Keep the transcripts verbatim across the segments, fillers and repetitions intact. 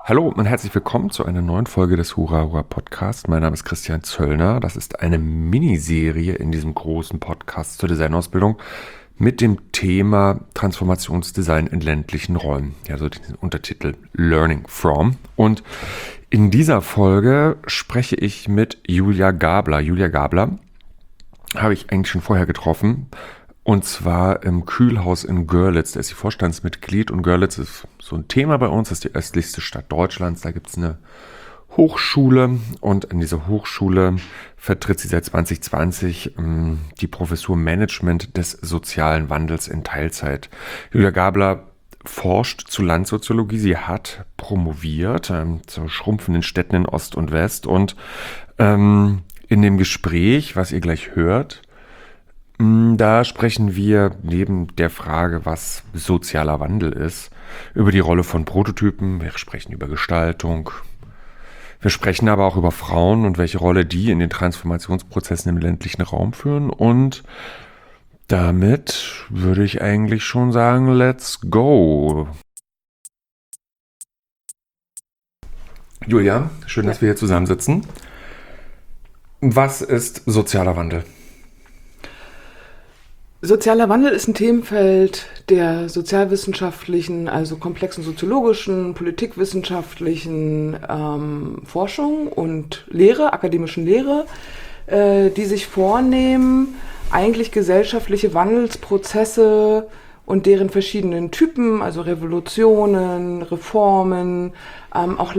Hallo und herzlich willkommen zu einer neuen Folge des Hurra Hurra Podcast. Mein Name ist Christian Zöllner. Das ist eine Miniserie in diesem großen Podcast zur Designausbildung mit dem Thema Transformationsdesign in ländlichen Räumen. Also den Untertitel Learning from. Und in dieser Folge spreche ich mit Julia Gabler. Julia Gabler habe ich eigentlich schon vorher getroffen. Und zwar im Kühlhaus in Görlitz. Da ist sie Vorstandsmitglied und Görlitz ist so ein Thema bei uns. Das ist die östlichste Stadt Deutschlands. Da gibt es eine Hochschule und an dieser Hochschule vertritt sie seit zwanzig zwanzig ähm, die Professur Management des sozialen Wandels in Teilzeit. Julia Gabler forscht zu Landsoziologie. Sie hat promoviert ähm, zu schrumpfenden Städten in Ost und West. Und ähm, in dem Gespräch, was ihr gleich hört, da sprechen wir neben der Frage, was sozialer Wandel ist, über die Rolle von Prototypen. Wir sprechen über Gestaltung. Wir sprechen aber auch über Frauen und welche Rolle die in den Transformationsprozessen im ländlichen Raum führen. Und damit würde ich eigentlich schon sagen, let's go. Julia, schön, dass wir hier zusammensitzen. Was ist sozialer Wandel? Sozialer Wandel ist ein Themenfeld der sozialwissenschaftlichen, also komplexen soziologischen, politikwissenschaftlichen ähm, Forschung und Lehre, akademischen Lehre, äh, die sich vornehmen, eigentlich gesellschaftliche Wandelsprozesse und deren verschiedenen Typen, also Revolutionen, Reformen, ähm, auch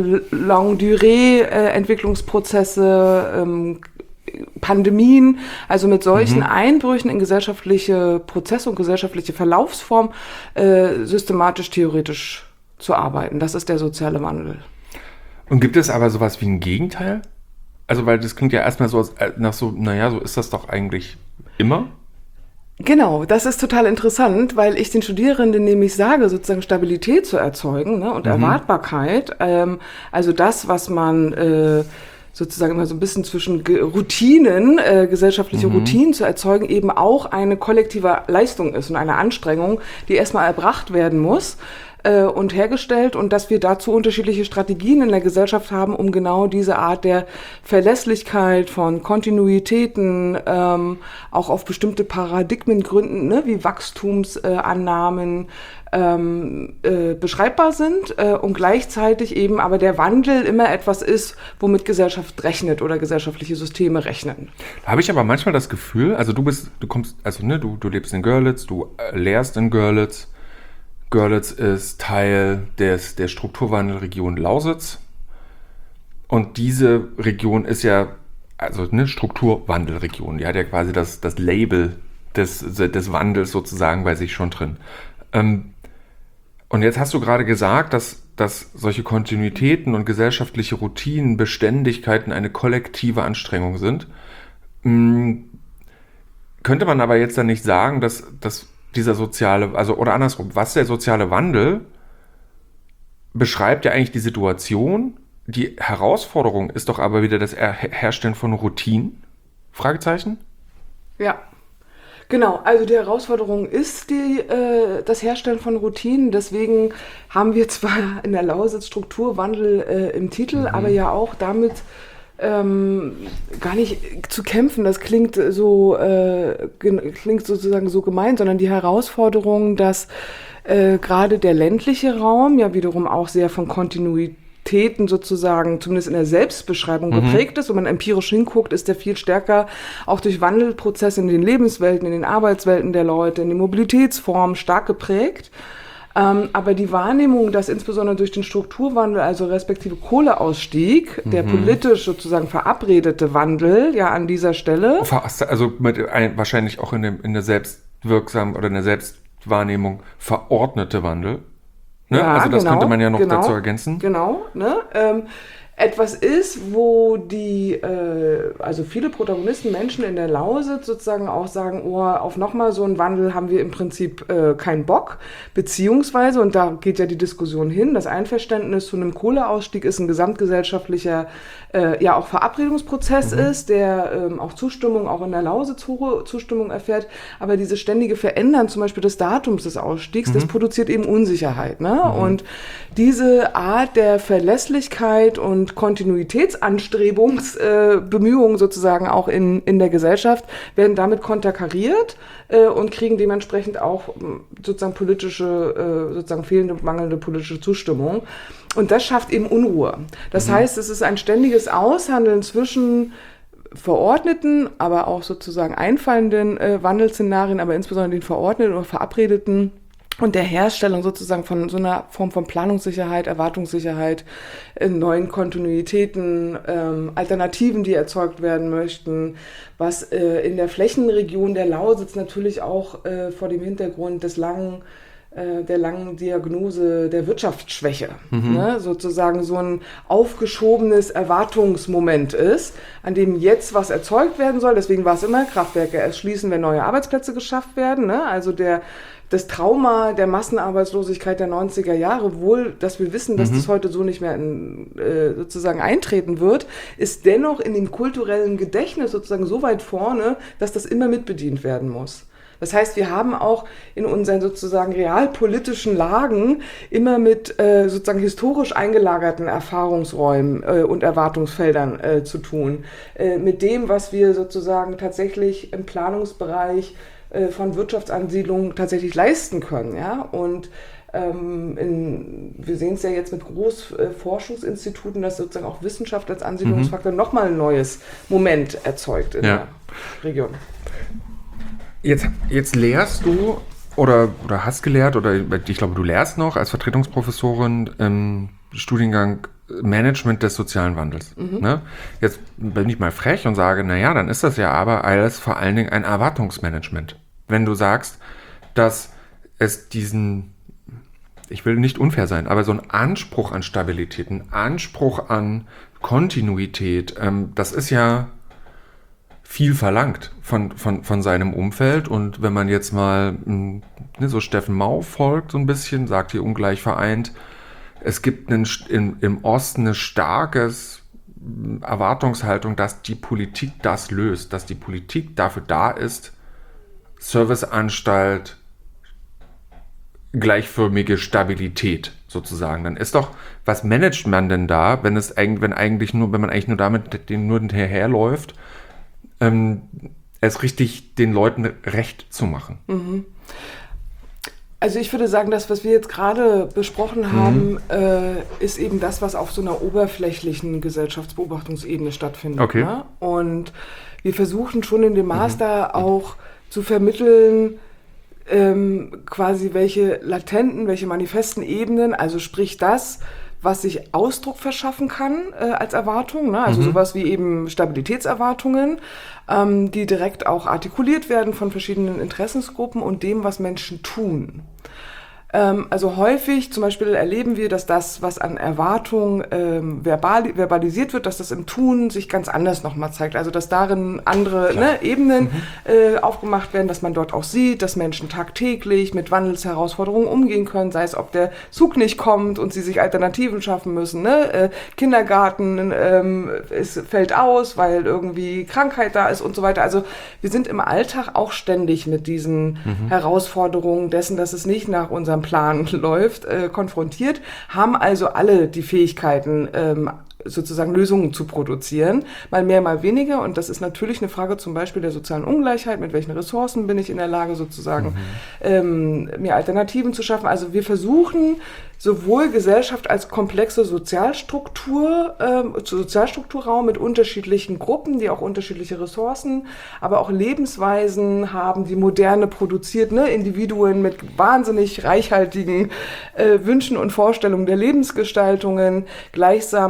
Longue-Durée-Entwicklungsprozesse, ähm, Pandemien, also mit solchen mhm. Einbrüchen in gesellschaftliche Prozesse und gesellschaftliche Verlaufsformen äh, systematisch, theoretisch zu arbeiten. Das ist der soziale Wandel. Und gibt es aber sowas wie ein Gegenteil? Also, weil das klingt ja erstmal so nach so, naja, so ist das doch eigentlich immer. Genau, das ist total interessant, weil ich den Studierenden nämlich sage, sozusagen Stabilität zu erzeugen, ne, und mhm. Erwartbarkeit. Ähm, also das, was man äh, sozusagen immer so ein bisschen zwischen Routinen, äh, gesellschaftliche mhm. Routinen zu erzeugen, eben auch eine kollektive Leistung ist und eine Anstrengung, die erstmal erbracht werden muss äh, und hergestellt, und dass wir dazu unterschiedliche Strategien in der Gesellschaft haben, um genau diese Art der Verlässlichkeit von Kontinuitäten ähm, auch auf bestimmte Paradigmen gründen, ne, wie Wachstumsannahmen, Ähm, äh, beschreibbar sind äh, und gleichzeitig eben aber der Wandel immer etwas ist, womit Gesellschaft rechnet oder gesellschaftliche Systeme rechnen. Da habe ich aber manchmal das Gefühl, also du bist, du kommst, also ne, du, du lebst in Görlitz, du äh, lehrst in Görlitz. Görlitz ist Teil des, der Strukturwandelregion Lausitz. Und diese Region ist ja, also eine Strukturwandelregion, die hat ja quasi das, das Label des, des Wandels sozusagen bei sich schon drin. Ähm, Und jetzt hast du gerade gesagt, dass, dass solche Kontinuitäten und gesellschaftliche Routinen, Beständigkeiten eine kollektive Anstrengung sind. Hm, könnte man aber jetzt dann nicht sagen, dass, dass dieser soziale, also oder andersrum, was der soziale Wandel beschreibt ja eigentlich die Situation. Die Herausforderung ist doch aber wieder das Herstellen von Routinen? Fragezeichen? Ja. Genau, also die Herausforderung ist die, äh, das Herstellen von Routinen. Deswegen haben wir zwar in der Lausitz Strukturwandel äh, im Titel, mhm. aber ja auch damit ähm, gar nicht zu kämpfen. Das klingt so äh, ge- klingt sozusagen so gemein, sondern die Herausforderung, dass äh, gerade der ländliche Raum ja wiederum auch sehr von Kontinuität sozusagen, zumindest in der Selbstbeschreibung mhm. geprägt ist. Wenn man empirisch hinguckt, ist der viel stärker auch durch Wandelprozesse in den Lebenswelten, in den Arbeitswelten der Leute, in den Mobilitätsformen stark geprägt. Ähm, aber die Wahrnehmung, dass insbesondere durch den Strukturwandel, also respektive Kohleausstieg, mhm. der politisch sozusagen verabredete Wandel, ja an dieser Stelle. Also mit ein, wahrscheinlich auch in, dem, in der selbstwirksamen oder in der Selbstwahrnehmung verordnete Wandel. Ne? Ja, also das genau, könnte man ja noch genau, dazu ergänzen. Genau, ne? Ähm, etwas ist, wo die, äh, also viele Protagonisten, Menschen in der Lausitz sozusagen auch sagen, oh, auf nochmal so einen Wandel haben wir im Prinzip äh, keinen Bock, beziehungsweise, und da geht ja die Diskussion hin, das Einverständnis zu einem Kohleausstieg ist ein gesamtgesellschaftlicher, äh, ja auch Verabredungsprozess mhm. ist, der ähm, auch Zustimmung, auch in der Lausitz hohe Zustimmung erfährt, aber dieses ständige Verändern zum Beispiel des Datums des Ausstiegs, mhm. das produziert eben Unsicherheit, ne? Mhm. Und diese Art der Verlässlichkeit und Kontinuitätsanstrebungsbemühungen äh, sozusagen auch in, in der Gesellschaft werden damit konterkariert äh, und kriegen dementsprechend auch sozusagen politische, äh, sozusagen fehlende, mangelnde politische Zustimmung. Und das schafft eben Unruhe. Das mhm. heißt, es ist ein ständiges Aushandeln zwischen verordneten, aber auch sozusagen einfallenden äh, Wandelszenarien, aber insbesondere den verordneten oder verabredeten und der Herstellung sozusagen von so einer Form von Planungssicherheit, Erwartungssicherheit, äh, neuen Kontinuitäten, ähm, Alternativen, die erzeugt werden möchten, was äh, in der Flächenregion der Lausitz natürlich auch äh, vor dem Hintergrund des langen äh, der langen Diagnose der Wirtschaftsschwäche, mhm. ne, sozusagen so ein aufgeschobenes Erwartungsmoment ist, an dem jetzt was erzeugt werden soll. Deswegen war es immer, Kraftwerke erst schließen, wenn neue Arbeitsplätze geschafft werden, ne? Also der das Trauma der Massenarbeitslosigkeit der neunziger Jahre, wohl, dass wir wissen, dass mhm. das heute so nicht mehr in, äh, sozusagen eintreten wird, ist dennoch in dem kulturellen Gedächtnis sozusagen so weit vorne, dass das immer mitbedient werden muss. Das heißt, wir haben auch in unseren sozusagen realpolitischen Lagen immer mit äh, sozusagen historisch eingelagerten Erfahrungsräumen äh, und Erwartungsfeldern äh, zu tun. Äh, mit dem, was wir sozusagen tatsächlich im Planungsbereich von Wirtschaftsansiedlungen tatsächlich leisten können, ja, und ähm, in, wir sehen es ja jetzt mit Großforschungsinstituten, dass sozusagen auch Wissenschaft als Ansiedlungsfaktor mhm. nochmal ein neues Moment erzeugt in ja. der Region. Jetzt, jetzt lehrst du oder, oder hast gelehrt oder ich glaube, du lehrst noch als Vertretungsprofessorin im Studiengang Management des sozialen Wandels. Mhm. Ne? Jetzt bin ich mal frech und sage, naja, dann ist das ja aber alles vor allen Dingen ein Erwartungsmanagement. Wenn du sagst, dass es diesen, ich will nicht unfair sein, aber so einen Anspruch an Stabilität, einen Anspruch an Kontinuität, ähm, das ist ja viel verlangt von, von, von seinem Umfeld. Und wenn man jetzt mal ne, so Steffen Mau folgt so ein bisschen, sagt hier ungleich vereint, es gibt einen, im, im Osten eine starke Erwartungshaltung, dass die Politik das löst, dass die Politik dafür da ist, Serviceanstalt, gleichförmige Stabilität sozusagen. Dann ist doch, was managt man denn da, wenn es eigentlich, wenn eigentlich nur, wenn man eigentlich nur damit den nur hinterherläuft, ähm, es richtig den Leuten recht zu machen? Mhm. Also ich würde sagen, das, was wir jetzt gerade besprochen haben, mhm. äh, ist eben das, was auf so einer oberflächlichen Gesellschaftsbeobachtungsebene stattfindet. Okay. Ne? Und wir versuchen schon in dem Master mhm. auch zu vermitteln, ähm, quasi welche latenten, welche manifesten Ebenen, also sprich das, was sich Ausdruck verschaffen kann äh, als Erwartung, ne? Also mhm. sowas wie eben Stabilitätserwartungen, ähm, die direkt auch artikuliert werden von verschiedenen Interessensgruppen und dem, was Menschen tun. Ähm, also häufig zum Beispiel erleben wir, dass das, was an Erwartung ähm, verbal, verbalisiert wird, dass das im Tun sich ganz anders nochmal zeigt. Also dass darin andere ne, Ebenen mhm. äh, aufgemacht werden, dass man dort auch sieht, dass Menschen tagtäglich mit Wandelsherausforderungen umgehen können, sei es, ob der Zug nicht kommt und sie sich Alternativen schaffen müssen. Ne? Äh, Kindergarten ähm, es fällt aus, weil irgendwie Krankheit da ist und so weiter. Also wir sind im Alltag auch ständig mit diesen mhm. Herausforderungen dessen, dass es nicht nach unserem Plan läuft, äh, konfrontiert, haben also alle die Fähigkeiten, ähm, sozusagen Lösungen zu produzieren, mal mehr, mal weniger. Und das ist natürlich eine Frage zum Beispiel der sozialen Ungleichheit, mit welchen Ressourcen bin ich in der Lage, sozusagen mhm. ähm, mir Alternativen zu schaffen. Also wir versuchen, sowohl Gesellschaft als komplexe Sozialstruktur, ähm, Sozialstrukturraum mit unterschiedlichen Gruppen, die auch unterschiedliche Ressourcen, aber auch Lebensweisen haben, die Moderne produziert, ne? Individuen mit wahnsinnig reichhaltigen äh, Wünschen und Vorstellungen der Lebensgestaltungen, gleichsam äh,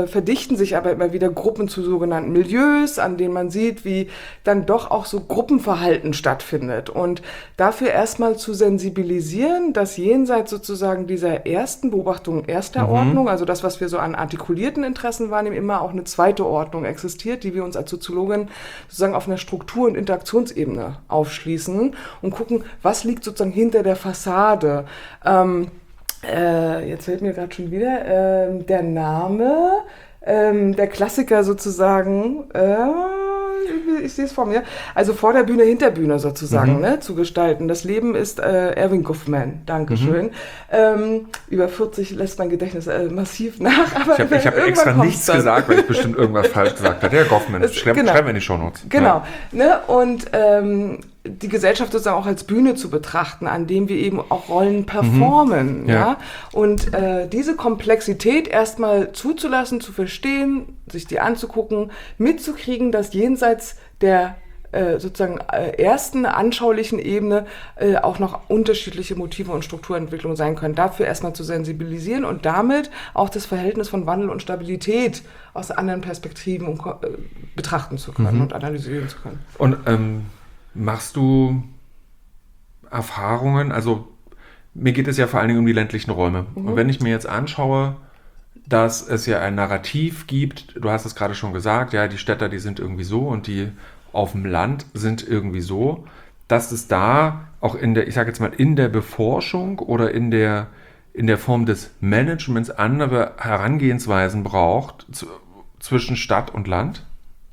äh, verdichten sich aber immer wieder Gruppen zu sogenannten Milieus, an denen man sieht, wie dann doch auch so Gruppenverhalten stattfindet. Und dafür erstmal zu sensibilisieren, dass jenseits sozusagen dieser ersten Beobachtung erster mhm. Ordnung, also das, was wir so an artikulierten Interessen wahrnehmen, immer auch eine zweite Ordnung existiert, die wir uns als Soziologin sozusagen auf einer Struktur- und Interaktionsebene aufschließen und gucken, was liegt sozusagen hinter der Fassade. Ähm, Äh, jetzt fällt mir gerade schon wieder ähm, der Name, ähm, der Klassiker sozusagen, äh, ich sehe es vor mir, also vor der Bühne, hinter Bühne sozusagen, mhm. ne, zu gestalten. Das Leben ist äh, Erving Goffman, Dankeschön. Mhm. Ähm, über vierzig lässt mein Gedächtnis äh, massiv nach. Aber ich habe hab extra nichts dann. gesagt, weil ich bestimmt irgendwas falsch gesagt habe. Der Goffman, das, schreiben genau. wir in die Shownotes. Genau, ja. ne, und ähm, die Gesellschaft sozusagen auch als Bühne zu betrachten, an dem wir eben auch Rollen performen. Mhm. Ja. ja. Und äh, diese Komplexität erstmal zuzulassen, zu verstehen, sich die anzugucken, mitzukriegen, dass jenseits der äh, sozusagen äh, ersten anschaulichen Ebene äh, auch noch unterschiedliche Motive und Strukturentwicklungen sein können. Dafür erstmal zu sensibilisieren und damit auch das Verhältnis von Wandel und Stabilität aus anderen Perspektiven und, äh, betrachten zu können mhm. und analysieren zu können. Und ähm machst du Erfahrungen, also mir geht es ja vor allen Dingen um die ländlichen Räume. Mhm. Und wenn ich mir jetzt anschaue, dass es ja ein Narrativ gibt, du hast es gerade schon gesagt, ja, die Städter, die sind irgendwie so und die auf dem Land sind irgendwie so, dass es da auch in der, ich sage jetzt mal, in der Beforschung oder in der, in der Form des Managements andere Herangehensweisen braucht zu, zwischen Stadt und Land?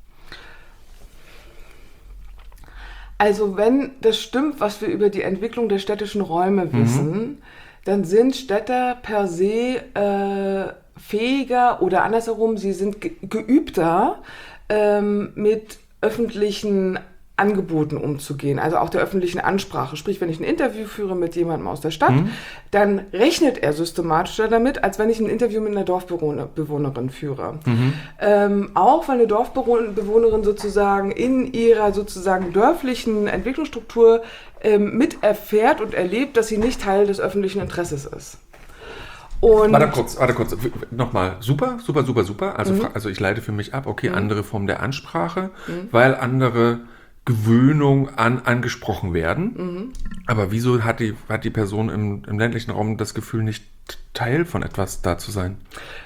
Also wenn das stimmt, was wir über die Entwicklung der städtischen Räume wissen, mhm. dann sind Städter per se äh, fähiger oder andersherum, sie sind ge- geübter ähm, mit öffentlichen Angeboten umzugehen, also auch der öffentlichen Ansprache. Sprich, wenn ich ein Interview führe mit jemandem aus der Stadt, mhm. dann rechnet er systematischer damit, als wenn ich ein Interview mit einer Dorfbewohnerin führe. Mhm. Ähm, auch weil eine Dorfbewohnerin sozusagen in ihrer sozusagen dörflichen Entwicklungsstruktur ähm, miterfährt und erlebt, dass sie nicht Teil des öffentlichen Interesses ist. Und warte kurz, warte kurz, nochmal, super, super, super, super. Also, mhm. also ich leite für mich ab, okay, mhm. andere Form der Ansprache, mhm. weil andere Gewöhnung an angesprochen werden. Mhm. Aber wieso hat die, hat die Person im, im ländlichen Raum das Gefühl, nicht Teil von etwas da zu sein?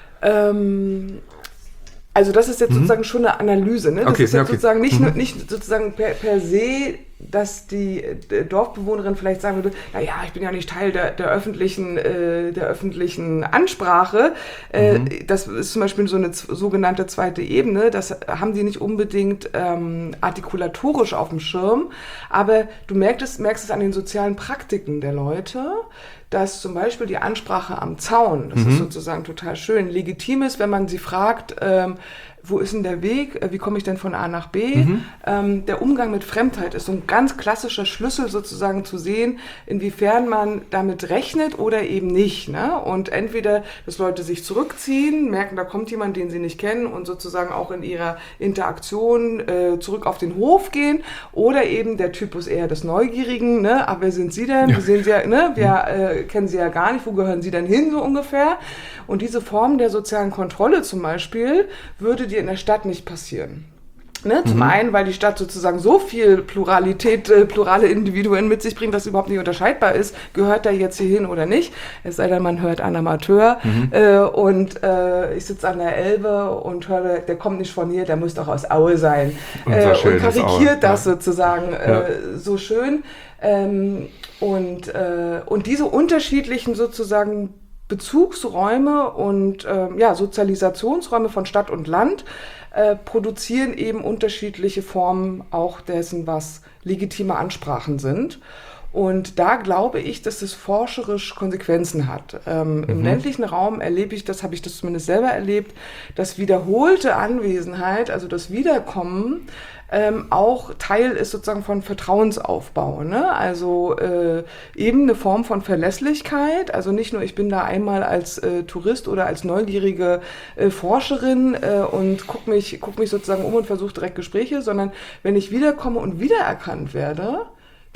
Ähm, also das ist jetzt mhm. sozusagen schon eine Analyse. Ne? Das okay, ist jetzt ja, okay. sozusagen nicht, mhm. nicht sozusagen per, per se, dass die Dorfbewohnerin vielleicht sagen würde, naja, ich bin ja nicht Teil der, der, öffentlichen, äh, der öffentlichen Ansprache. Äh, mhm. Das ist zum Beispiel so eine z- sogenannte zweite Ebene. Das haben die nicht unbedingt ähm, artikulatorisch auf dem Schirm. Aber du merkst es, merkst es an den sozialen Praktiken der Leute, dass zum Beispiel die Ansprache am Zaun, das mhm. ist sozusagen total schön, legitim ist, wenn man sie fragt, ähm, wo ist denn der Weg, wie komme ich denn von A nach B? Mhm. Ähm, der Umgang mit Fremdheit ist so ein ganz klassischer Schlüssel sozusagen zu sehen, inwiefern man damit rechnet oder eben nicht. Ne? Und entweder, dass Leute sich zurückziehen, merken, da kommt jemand, den sie nicht kennen und sozusagen auch in ihrer Interaktion äh, zurück auf den Hof gehen, oder eben der Typus eher des Neugierigen, ne? Aber wer sind Sie denn? Ja. Wir sehen Sie ja, ne? Wir äh, kennen Sie ja gar nicht, wo gehören Sie denn hin, so ungefähr? Und diese Form der sozialen Kontrolle zum Beispiel würde dir in der Stadt nicht passieren. Ne? Zum mhm. einen, weil die Stadt sozusagen so viel Pluralität, äh, plurale Individuen mit sich bringt, dass überhaupt nicht unterscheidbar ist, gehört der jetzt hier hin oder nicht. Es sei denn, man hört einen Amateur mhm. äh, und äh, ich sitze an der Elbe und höre, der kommt nicht von hier, der muss doch aus Aue sein. Äh, und karikiert das ja. sozusagen äh, ja. so schön. Ähm, und, äh, und diese unterschiedlichen sozusagen Bezugsräume und äh, ja, Sozialisationsräume von Stadt und Land äh, produzieren eben unterschiedliche Formen auch dessen, was legitime Ansprachen sind. Und da glaube ich, dass das forscherisch Konsequenzen hat. Ähm, mhm. Im ländlichen Raum erlebe ich das, habe ich das zumindest selber erlebt, dass wiederholte Anwesenheit, also das Wiederkommen, ähm, auch Teil ist sozusagen von Vertrauensaufbau. Ne? Also äh, eben eine Form von Verlässlichkeit. Also nicht nur, ich bin da einmal als äh, Tourist oder als neugierige äh, Forscherin äh, und gucke mich, guck mich sozusagen um und versuche direkt Gespräche, sondern wenn ich wiederkomme und wiedererkannt werde,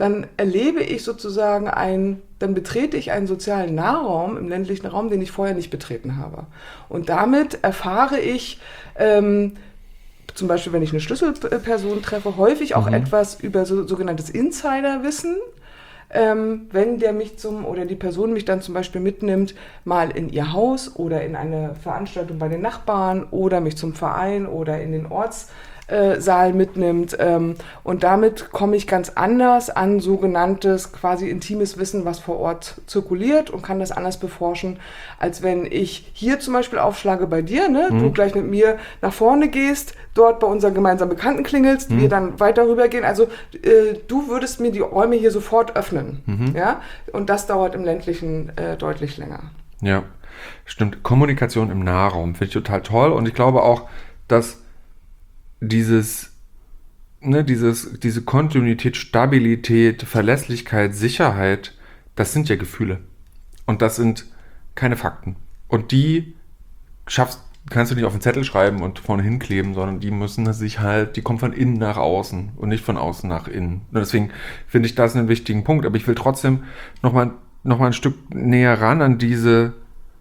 dann erlebe ich sozusagen ein, dann betrete ich einen sozialen Nahraum im ländlichen Raum, den ich vorher nicht betreten habe. Und damit erfahre ich, ähm, zum Beispiel, wenn ich eine Schlüsselperson treffe, häufig auch mhm. etwas über so, sogenanntes Insiderwissen. Ähm, wenn der mich zum, oder die Person mich dann zum Beispiel mitnimmt, mal in ihr Haus oder in eine Veranstaltung bei den Nachbarn oder mich zum Verein oder in den Ortssaal mitnimmt. Ähm, und damit komme ich ganz anders an sogenanntes quasi intimes Wissen, was vor Ort zirkuliert, und kann das anders beforschen, als wenn ich hier zum Beispiel aufschlage bei dir, ne? Mhm. Du gleich mit mir nach vorne gehst, dort bei unseren gemeinsamen Bekannten klingelst, mhm. wir dann weiter rübergehen. Also äh, du würdest mir die Räume hier sofort öffnen. Mhm. Ja? Und das dauert im ländlichen äh, deutlich länger. Ja, stimmt. Kommunikation im Nahraum finde ich total toll. Und ich glaube auch, dass dieses, ne, dieses, diese Kontinuität, Stabilität, Verlässlichkeit, Sicherheit, das sind ja Gefühle. Und das sind keine Fakten. Und die schaffst kannst du nicht auf den Zettel schreiben und vorne hinkleben, sondern die müssen sich halt, die kommen von innen nach außen und nicht von außen nach innen. Und deswegen finde ich das einen wichtigen Punkt. Aber ich will trotzdem nochmal noch mal ein Stück näher ran an diese,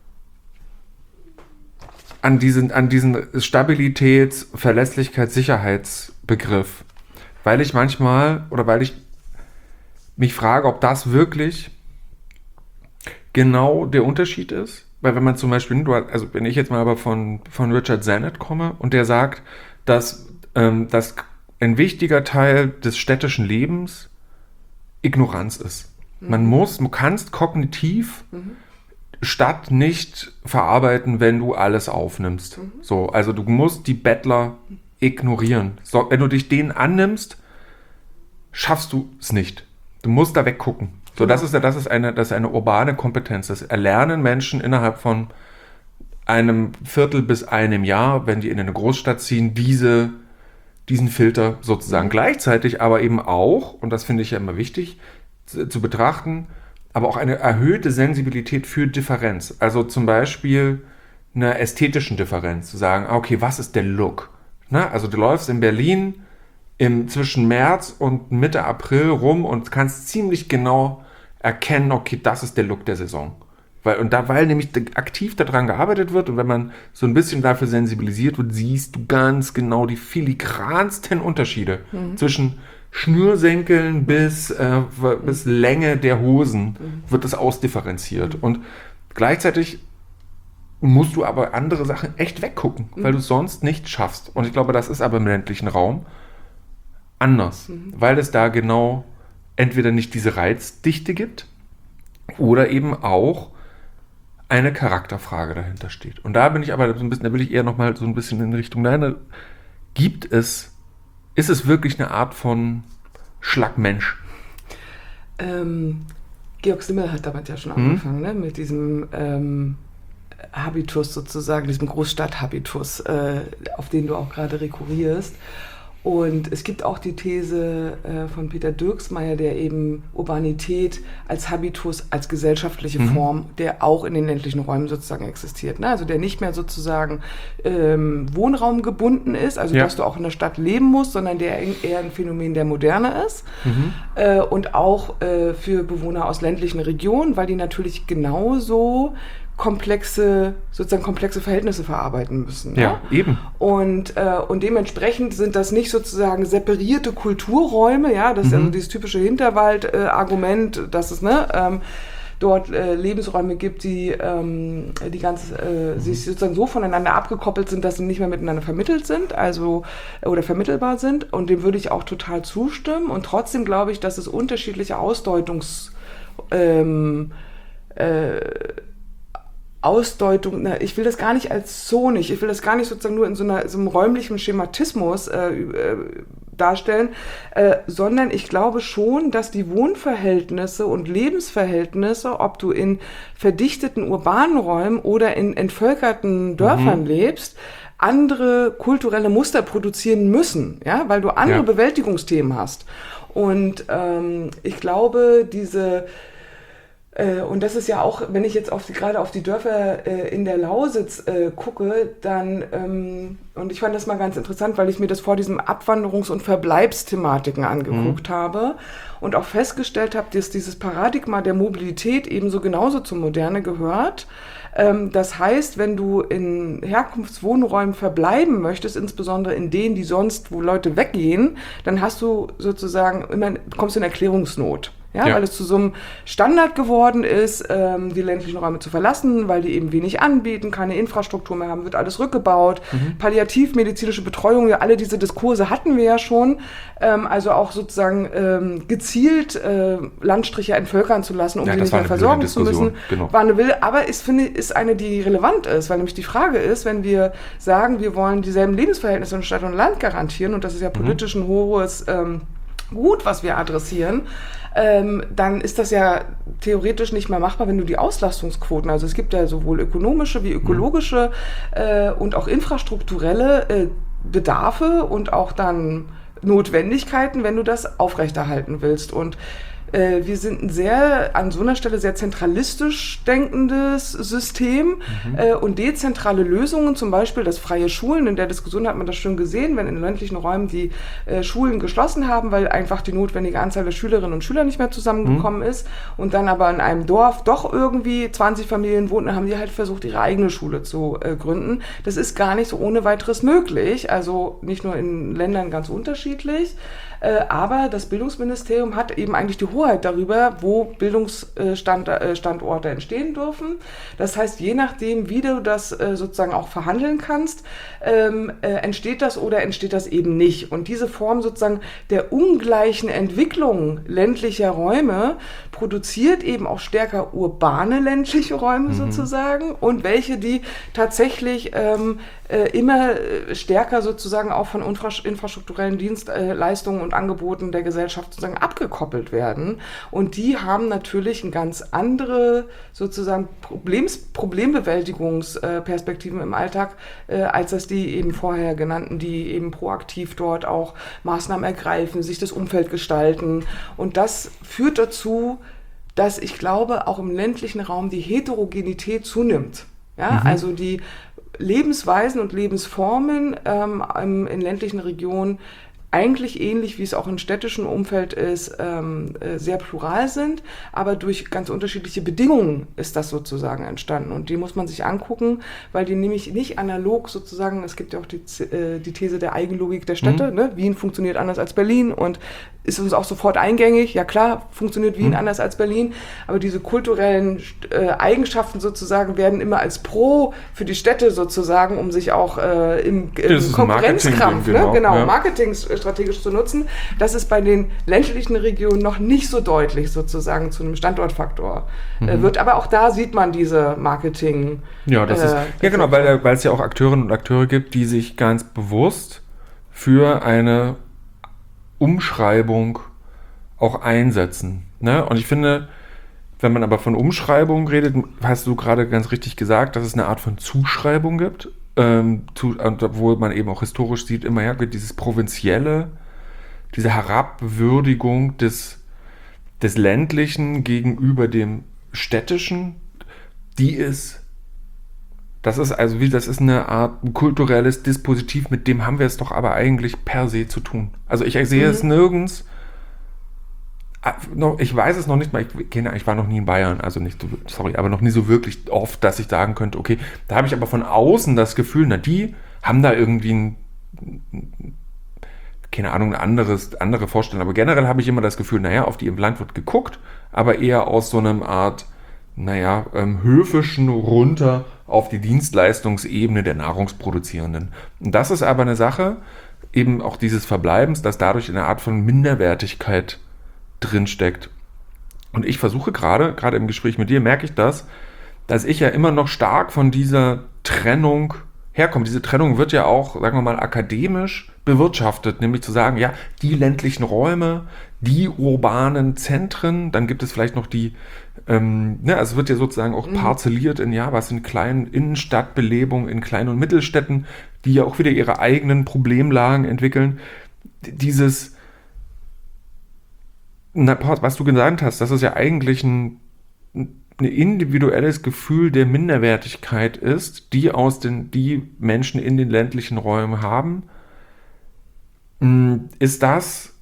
an diesen, an diesen Stabilitäts-, Verlässlichkeits-, Sicherheitsbegriff. Weil ich manchmal, oder weil ich mich frage, ob das wirklich genau der Unterschied ist. Weil wenn man zum Beispiel, also wenn ich jetzt mal aber von, von Richard Sennett komme und der sagt, dass, ähm, dass ein wichtiger Teil des städtischen Lebens Ignoranz ist. Mhm. Man muss, du kannst kognitiv mhm. Stadt nicht verarbeiten, wenn du alles aufnimmst. Mhm. So, also du musst die Bettler ignorieren. So, wenn du dich denen annimmst, schaffst du es nicht. Du musst da weggucken. So, das ist, das, ist eine, das ist eine urbane Kompetenz. Das erlernen Menschen innerhalb von einem Viertel bis einem Jahr, wenn die in eine Großstadt ziehen, diese, diesen Filter sozusagen. Mhm. Gleichzeitig aber eben auch, und das finde ich ja immer wichtig zu, zu betrachten, aber auch eine erhöhte Sensibilität für Differenz. Also zum Beispiel einer ästhetischen Differenz. Zu sagen, okay, was ist der Look? Na, also du läufst in Berlin im, zwischen März und Mitte April rum und kannst ziemlich genau erkennen, okay, das ist der Look der Saison. Weil, und da, weil nämlich aktiv daran gearbeitet wird und wenn man so ein bisschen dafür sensibilisiert wird, siehst du ganz genau die filigransten Unterschiede mhm. zwischen Schnürsenkeln bis, äh, bis Länge der Hosen mhm. wird das ausdifferenziert. Mhm. Und gleichzeitig musst du aber andere Sachen echt weggucken, mhm. weil du es sonst nicht schaffst. Und ich glaube, das ist aber im ländlichen Raum anders, mhm. weil es da genau entweder nicht diese Reizdichte gibt oder eben auch eine Charakterfrage dahinter steht. Und da bin ich aber so ein bisschen, da will ich eher nochmal so ein bisschen in Richtung deine, gibt es, ist es wirklich eine Art von Schlagmensch? Ähm, Georg Simmel hat damit ja schon mhm. angefangen, ne? Mit diesem ähm, Habitus sozusagen, diesem Großstadthabitus, äh, auf den du auch gerade rekurrierst. Und es gibt auch die These äh, von Peter Dirksmeier, der eben Urbanität als Habitus, als gesellschaftliche mhm. Form, der auch in den ländlichen Räumen sozusagen existiert. Ne? Also der nicht mehr sozusagen ähm, wohnraumgebunden ist, also ja. dass du auch in der Stadt leben musst, sondern der eher ein Phänomen der Moderne ist. Mhm. Äh, und auch äh, für Bewohner aus ländlichen Regionen, weil die natürlich genauso komplexe, sozusagen komplexe Verhältnisse verarbeiten müssen. Ja, ne? Eben. Und, äh, und dementsprechend sind das nicht sozusagen separierte Kulturräume, ja, das mhm. ist also dieses typische Hinterwald-Argument, äh, dass es ne, ähm, dort äh, Lebensräume gibt, die, ähm, die ganz äh, mhm. sich sozusagen so voneinander abgekoppelt sind, dass sie nicht mehr miteinander vermittelt sind, also oder vermittelbar sind. Und dem würde ich auch total zustimmen. Und trotzdem glaube ich, dass es unterschiedliche Ausdeutungs ähm, äh, Ausdeutung, na, ich will das gar nicht als zonig, ich will das gar nicht sozusagen nur in so, einer, so einem räumlichen Schematismus äh, äh, darstellen, äh, sondern ich glaube schon, dass die Wohnverhältnisse und Lebensverhältnisse, ob du in verdichteten urbanen Räumen oder in entvölkerten Dörfern mhm. lebst, andere kulturelle Muster produzieren müssen, ja, weil du andere ja. Bewältigungsthemen hast. Und ähm, ich glaube, diese Äh, und das ist ja auch, wenn ich jetzt auf die, gerade auf die Dörfer äh, in der Lausitz äh, gucke, dann, ähm, und ich fand das mal ganz interessant, weil ich mir das vor diesen Abwanderungs- und Verbleibsthematiken angeguckt mhm. habe und auch festgestellt habe, dass dieses Paradigma der Mobilität ebenso genauso zur Moderne gehört. Ähm, das heißt, wenn du in Herkunftswohnräumen verbleiben möchtest, insbesondere in denen, die sonst, wo Leute weggehen, dann hast du sozusagen immer, kommst du in Erklärungsnot. Ja, ja. Weil es zu so einem Standard geworden ist, ähm, die ländlichen Räume zu verlassen, weil die eben wenig anbieten, keine Infrastruktur mehr haben, wird alles rückgebaut. Mhm. Palliativmedizinische Betreuung, ja, alle diese Diskurse hatten wir ja schon. Ähm, also auch sozusagen ähm, gezielt äh, Landstriche entvölkern zu lassen, um ja, sie nicht mehr versorgen zu müssen. Genau. War eine wilde, aber ich finde, ist eine, die relevant ist, weil nämlich die Frage ist, wenn wir sagen, wir wollen dieselben Lebensverhältnisse in Stadt und Land garantieren, und das ist ja politisch ein hohes ähm, Gut, was wir adressieren, ähm, dann ist das ja theoretisch nicht mehr machbar, wenn du die Auslastungsquoten, also es gibt ja sowohl ökonomische wie ökologische äh, und auch infrastrukturelle äh, Bedarfe und auch dann Notwendigkeiten, wenn du das aufrechterhalten willst. Und äh, wir sind ein sehr, an so einer Stelle sehr zentralistisch denkendes System mhm. äh, und dezentrale Lösungen, zum Beispiel das freie Schulen. In der Diskussion hat man das schon gesehen, wenn in ländlichen Räumen die äh, Schulen geschlossen haben, weil einfach die notwendige Anzahl der Schülerinnen und Schüler nicht mehr zusammengekommen mhm. ist und dann aber in einem Dorf doch irgendwie zwanzig Familien wohnten, haben die halt versucht, ihre eigene Schule zu äh, gründen. Das ist gar nicht so ohne weiteres möglich, also nicht nur in Ländern ganz unterschiedlich. Äh, aber das Bildungsministerium hat eben eigentlich die Hoheit darüber, wo Bildungsstandorte entstehen dürfen. Das heißt, je nachdem, wie du das äh, sozusagen auch verhandeln kannst, ähm, äh, entsteht das oder entsteht das eben nicht. Und diese Form sozusagen der ungleichen Entwicklung ländlicher Räume produziert eben auch stärker urbane ländliche Räume mhm. sozusagen und welche, die tatsächlich ähm, äh, immer stärker sozusagen auch von infra- infrastrukturellen Dienstleistungen und Angeboten der Gesellschaft sozusagen abgekoppelt werden. Und die haben natürlich eine ganz andere sozusagen Problems- Problembewältigungsperspektiven im Alltag, äh, als das die eben vorher genannten, die eben proaktiv dort auch Maßnahmen ergreifen, sich das Umfeld gestalten. Und das führt dazu, dass ich glaube, auch im ländlichen Raum die Heterogenität zunimmt. Ja, mhm. also die Lebensweisen und Lebensformen ähm, in ländlichen Regionen eigentlich ähnlich, wie es auch im städtischen Umfeld ist, ähm, sehr plural sind, aber durch ganz unterschiedliche Bedingungen ist das sozusagen entstanden. Und die muss man sich angucken, weil die nämlich nicht analog sozusagen, es gibt ja auch die, äh, die These der Eigenlogik der Städte, mhm. ne? Wien funktioniert anders als Berlin und ist uns auch sofort eingängig. Ja klar, funktioniert Wien mhm. anders als Berlin, aber diese kulturellen äh, Eigenschaften sozusagen werden immer als Pro für die Städte sozusagen, um sich auch äh, im, im Konkurrenzkampf, genau, ne? genau ja. Marketing strategisch zu nutzen. Das ist bei den ländlichen Regionen noch nicht so deutlich sozusagen zu einem Standortfaktor mhm. äh, wird. Aber auch da sieht man diese Marketing. Ja, das äh, ist ja genau, weil, weil es ja auch Akteurinnen und Akteure gibt, die sich ganz bewusst für eine Umschreibung auch einsetzen. Ne? Und ich finde, wenn man aber von Umschreibung redet, hast du gerade ganz richtig gesagt, dass es eine Art von Zuschreibung gibt, ähm, zu, wo man eben auch historisch sieht, immer ja, dieses Provinzielle, diese Herabwürdigung des, des Ländlichen gegenüber dem Städtischen, die ist, das ist also wie, das ist eine Art ein kulturelles Dispositiv, mit dem haben wir es doch aber eigentlich per se zu tun. Also ich sehe mhm. es nirgends, ich weiß es noch nicht mal, ich, kenne, ich war noch nie in Bayern, also nicht, sorry, aber noch nie so wirklich oft, dass ich sagen könnte, okay, da habe ich aber von außen das Gefühl, na die haben da irgendwie ein, keine Ahnung, eine anderes, andere Vorstellung, aber generell habe ich immer das Gefühl, naja, auf die im Land wird geguckt, aber eher aus so einem Art, naja, ähm, höfischen runter auf die Dienstleistungsebene der Nahrungsproduzierenden. Und das ist aber eine Sache, eben auch dieses Verbleibens, dass dadurch eine Art von Minderwertigkeit drinsteckt. Und ich versuche gerade, gerade im Gespräch mit dir, merke ich das, dass ich ja immer noch stark von dieser Trennung herkomme. Diese Trennung wird ja auch, sagen wir mal, akademisch bewirtschaftet, nämlich zu sagen, ja, die ländlichen Räume, die urbanen Zentren, dann gibt es vielleicht noch die, ähm, ne, also es wird ja sozusagen auch parzelliert in, ja, was sind kleinen Innenstadtbelebungen in Klein- und Mittelstädten, die ja auch wieder ihre eigenen Problemlagen entwickeln. Dieses, na, was du gesagt hast, das ist ja eigentlich ein ein individuelles Gefühl der Minderwertigkeit ist, die aus den, die Menschen in den ländlichen Räumen haben. Ist das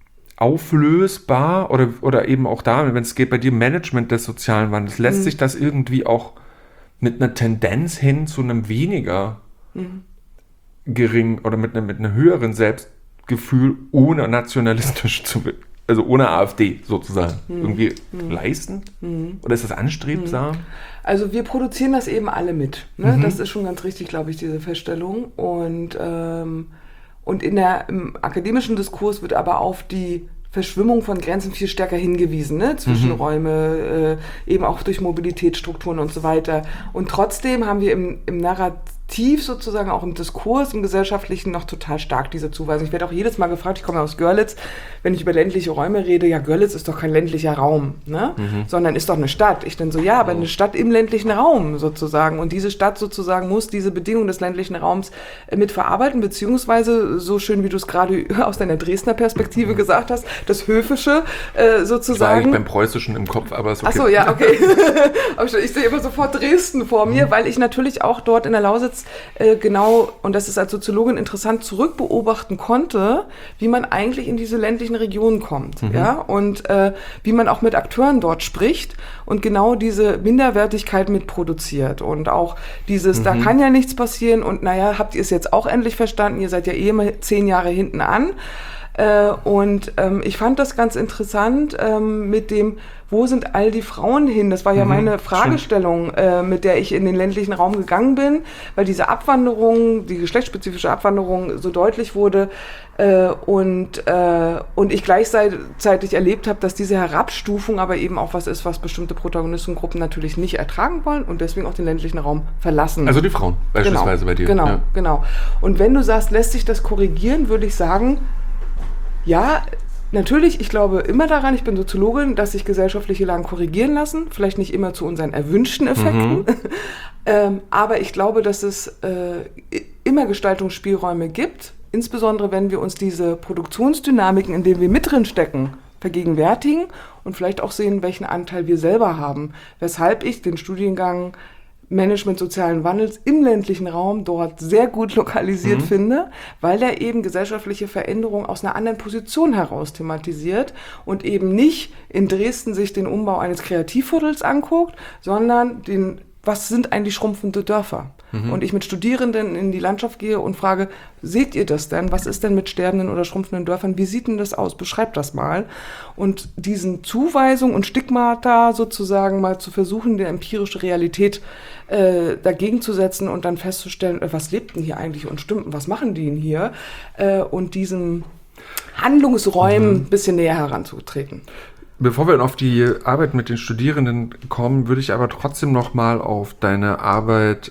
auflösbar oder, oder eben auch da, wenn es geht bei dir Management des sozialen Wandels, lässt mhm. sich das irgendwie auch mit einer Tendenz hin zu einem weniger mhm. gering oder mit einem, mit einem höheren Selbstgefühl ohne nationalistisch zu, also ohne AfD sozusagen, mhm. irgendwie mhm. leisten? Mhm. Oder ist das anstrebsam? Mhm. Also wir produzieren das eben alle mit. Ne? Mhm. Das ist schon ganz richtig, glaube ich, diese Feststellung. Und ähm, Und in der, im akademischen Diskurs wird aber auf die Verschwimmung von Grenzen viel stärker hingewiesen, ne? Zwischenräume, äh, eben auch durch Mobilitätsstrukturen und so weiter. Und trotzdem haben wir im, im Narrativ sozusagen, auch im Diskurs, im Gesellschaftlichen noch total stark diese Zuweisung. Ich werde auch jedes Mal gefragt, ich komme aus Görlitz, wenn ich über ländliche Räume rede, ja, Görlitz ist doch kein ländlicher Raum, ne? Mhm. Sondern ist doch eine Stadt. Ich dann so, ja, aber eine Stadt im ländlichen Raum sozusagen. Und diese Stadt sozusagen muss diese Bedingungen des ländlichen Raums mit verarbeiten, beziehungsweise so schön, wie du es gerade aus deiner Dresdner Perspektive mhm. gesagt hast, das Höfische äh, sozusagen. Ich war eigentlich beim Preußischen im Kopf, aber ist okay. Ach so, ja, okay. Ich sehe immer sofort Dresden vor mir, mhm. weil ich natürlich auch dort in der Lausitz äh, genau, und das ist als Soziologin interessant, zurückbeobachten konnte, wie man eigentlich in diese ländlichen Regionen kommt, mhm. ja, und äh, wie man auch mit Akteuren dort spricht und genau diese Minderwertigkeit mitproduziert und auch dieses, mhm. da kann ja nichts passieren und naja, habt ihr es jetzt auch endlich verstanden, ihr seid ja eh immer zehn Jahre hinten an. Äh, und ähm, ich fand das ganz interessant ähm, mit dem, wo sind all die Frauen hin? Das war ja mhm, meine Fragestellung, äh, mit der ich in den ländlichen Raum gegangen bin, weil diese Abwanderung, die geschlechtsspezifische Abwanderung so deutlich wurde äh, und, äh, und ich gleichzeitig erlebt habe, dass diese Herabstufung aber eben auch was ist, was bestimmte Protagonistengruppen natürlich nicht ertragen wollen und deswegen auch den ländlichen Raum verlassen. Also die Frauen beispielsweise genau, bei dir. Genau, ja. genau. Und wenn du sagst, lässt sich das korrigieren, würde ich sagen, ja, natürlich, ich glaube immer daran, ich bin Soziologin, dass sich gesellschaftliche Lagen korrigieren lassen, vielleicht nicht immer zu unseren erwünschten Effekten, mhm. ähm, aber ich glaube, dass es äh, immer Gestaltungsspielräume gibt, insbesondere wenn wir uns diese Produktionsdynamiken, in denen wir mit drin stecken, vergegenwärtigen und vielleicht auch sehen, welchen Anteil wir selber haben, weshalb ich den Studiengang Management sozialen Wandels im ländlichen Raum dort sehr gut lokalisiert mhm. finde, weil er eben gesellschaftliche Veränderungen aus einer anderen Position heraus thematisiert und eben nicht in Dresden sich den Umbau eines Kreativviertels anguckt, sondern den, was sind eigentlich schrumpfende Dörfer? Mhm. Und ich mit Studierenden in die Landschaft gehe und frage, seht ihr das denn? Was ist denn mit sterbenden oder schrumpfenden Dörfern? Wie sieht denn das aus? Beschreibt das mal. Und diesen Zuweisungen und Stigmata sozusagen mal zu versuchen, die empirische Realität äh, dagegen zu setzen und dann festzustellen, äh, was lebt denn hier eigentlich und stimmt, was machen die denn hier? Äh, und diesen Handlungsräumen ein mhm. bisschen näher heranzutreten. Bevor wir auf die Arbeit mit den Studierenden kommen, würde ich aber trotzdem noch mal auf deine Arbeit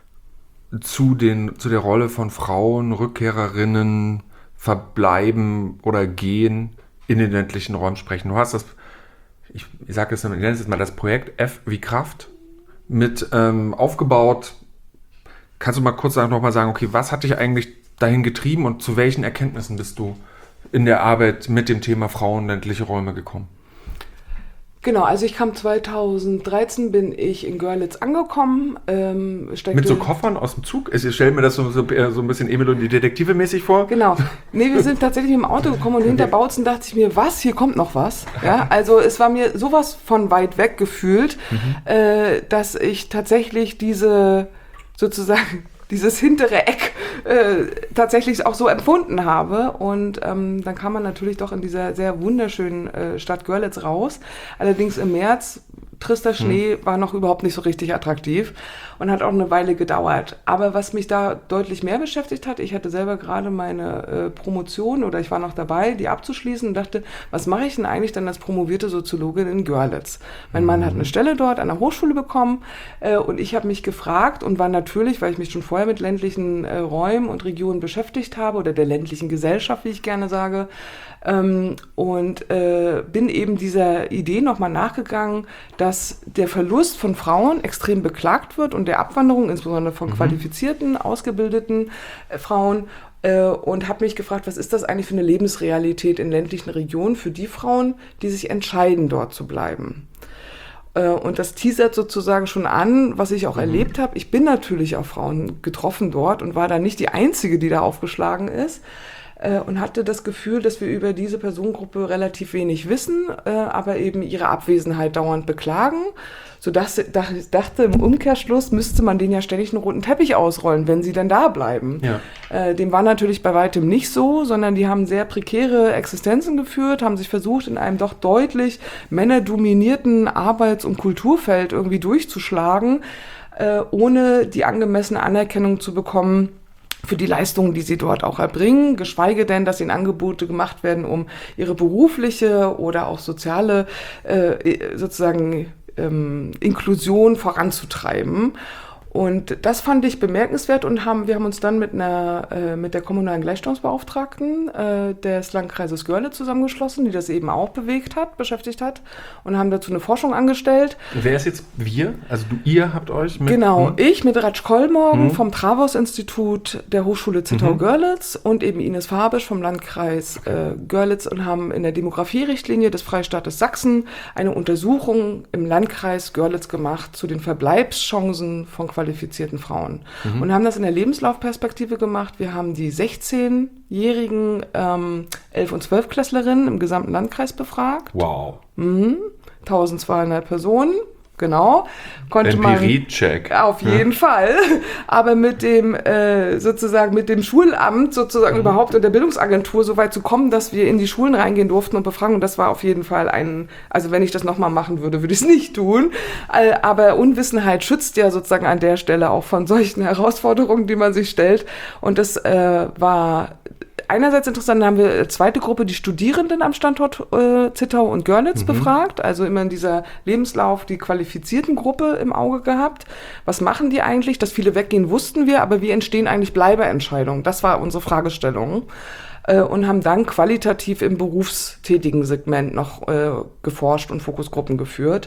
zu den zu der Rolle von Frauen, Rückkehrerinnen, verbleiben oder gehen in den ländlichen Räumen sprechen. Du hast das, ich, ich sage es, ich nenne es jetzt mal das Projekt F wie Kraft mit ähm, aufgebaut. Kannst du mal kurz noch mal sagen, okay, was hat dich eigentlich dahin getrieben und zu welchen Erkenntnissen bist du in der Arbeit mit dem Thema Frauen, ländliche Räume gekommen? Genau, also ich kam zweitausenddreizehn, bin ich in Görlitz angekommen. Ähm, Mit so Koffern aus dem Zug? Ich stelle mir das so, so, so ein bisschen Emil und die Detektive mäßig vor. Genau. Nee, wir sind tatsächlich mit dem Auto gekommen und hinter Bautzen dachte ich mir, was, hier kommt noch was. Ja, also es war mir sowas von weit weg gefühlt, mhm. äh, dass ich tatsächlich diese sozusagen dieses hintere Eck äh, tatsächlich auch so empfunden habe. Und ähm, dann kam man natürlich doch in dieser sehr wunderschönen äh, Stadt Görlitz raus. Allerdings im März, trister Schnee, mhm. war noch überhaupt nicht so richtig attraktiv und hat auch eine Weile gedauert. Aber was mich da deutlich mehr beschäftigt hat, ich hatte selber gerade meine äh, Promotion oder ich war noch dabei, die abzuschließen und dachte, was mache ich denn eigentlich dann als promovierte Soziologin in Görlitz? Mein mhm. Mann hat eine Stelle dort an der Hochschule bekommen äh, und ich habe mich gefragt und war natürlich, weil ich mich schon vorher mit ländlichen äh, Räumen und Regionen beschäftigt habe oder der ländlichen Gesellschaft, wie ich gerne sage, ähm, und äh, bin eben dieser Idee nochmal nachgegangen, dass der Verlust von Frauen extrem beklagt wird und der Abwanderung, insbesondere von mhm. qualifizierten, ausgebildeten äh, Frauen, äh, und habe mich gefragt, was ist das eigentlich für eine Lebensrealität in ländlichen Regionen für die Frauen, die sich entscheiden, dort zu bleiben. Und das teasert sozusagen schon an, was ich auch mhm. erlebt habe. Ich bin natürlich auf Frauen getroffen dort und war da nicht die Einzige, die da aufgeschlagen ist. Und hatte das Gefühl, dass wir über diese Personengruppe relativ wenig wissen, aber eben ihre Abwesenheit dauernd beklagen. Sodass ich dachte, im Umkehrschluss müsste man denen ja ständig einen roten Teppich ausrollen, wenn sie denn da bleiben. Ja. Dem war natürlich bei weitem nicht so, sondern die haben sehr prekäre Existenzen geführt, haben sich versucht, in einem doch deutlich männerdominierten Arbeits- und Kulturfeld irgendwie durchzuschlagen, ohne die angemessene Anerkennung zu bekommen für die Leistungen, die sie dort auch erbringen, geschweige denn, dass ihnen Angebote gemacht werden, um ihre berufliche oder auch soziale äh, sozusagen ähm, Inklusion voranzutreiben. Und das fand ich bemerkenswert und haben, wir haben uns dann mit einer äh, mit der kommunalen Gleichstellungsbeauftragten äh, des Landkreises Görlitz zusammengeschlossen, die das eben auch bewegt hat, beschäftigt hat und haben dazu eine Forschung angestellt. Wer ist jetzt wir? Also du, ihr habt euch mit... Genau, hm? ich mit Ratsch Kollmorgen hm? vom Travos-Institut der Hochschule Zittau-Görlitz mhm. und eben Ines Fabisch vom Landkreis äh, Görlitz und haben in der Demografierichtlinie des Freistaates Sachsen eine Untersuchung im Landkreis Görlitz gemacht zu den Verbleibschancen von qualifizierten Frauen. Mhm. Und haben das in der Lebenslaufperspektive gemacht. Wir haben die sechzehnjährigen ähm, elf- und zwölfklässlerinnen im gesamten Landkreis befragt. Wow. Mhm. eintausendzweihundert Personen. Genau. Konnte Empirie-Check. Man auf jeden ja. Fall. Aber mit dem äh, sozusagen mit dem Schulamt sozusagen mhm. überhaupt und der Bildungsagentur so weit zu kommen, dass wir in die Schulen reingehen durften und befragen. Und das war auf jeden Fall ein, also wenn ich das nochmal machen würde, würde ich es nicht tun. Äh, aber Unwissenheit schützt ja sozusagen an der Stelle auch von solchen Herausforderungen, die man sich stellt. Und das äh, war einerseits interessant, dann haben wir eine zweite Gruppe, die Studierenden am Standort äh, Zittau und Görlitz mhm. befragt, also immer in dieser Lebenslauf die qualifizierten Gruppe im Auge gehabt. Was machen die eigentlich? Dass viele weggehen, wussten wir, aber wie entstehen eigentlich Bleibeentscheidungen? Das war unsere Fragestellung. Äh, und haben dann qualitativ im berufstätigen Segment noch äh, geforscht und Fokusgruppen geführt.